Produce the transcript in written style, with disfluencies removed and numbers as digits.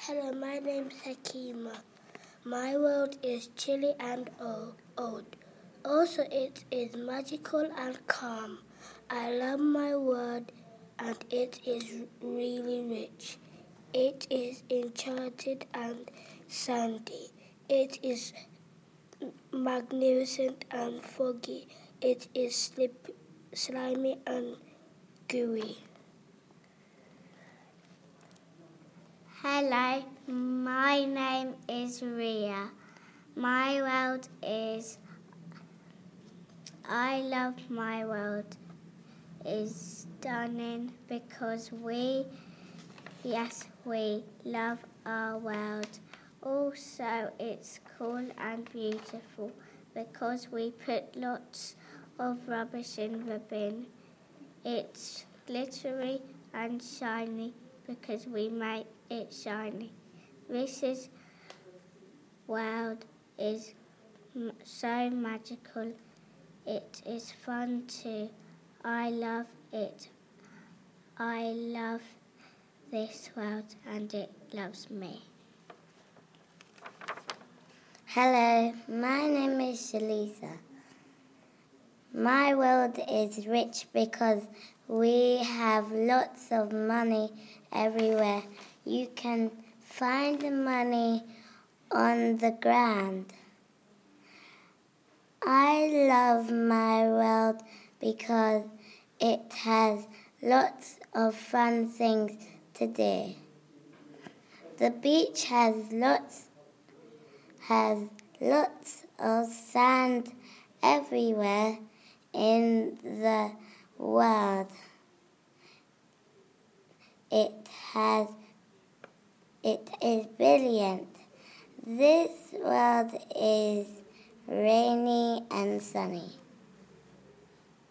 Hello, my name's Hakima. My world is chilly and old. Also, it is magical and calm. I love my world and it is really rich. It is enchanted and sandy. It is magnificent and foggy. It is slimy and gooey. Hello, my name is Ria. My world is, I love my world, is stunning because we love our world. Also, it's cool and beautiful because we put lots of rubbish in the bin. It's glittery and shiny because we make it shiny. This world is so magical. It is fun too. I love it. I love this world and it loves me. Hello, my name is Shalisa. My world is rich because we have lots of money everywhere. You can find the money on the ground. I love my world because it has lots of fun things to do. The beach has lots of sand everywhere in the world. It is brilliant. This world is rainy and sunny.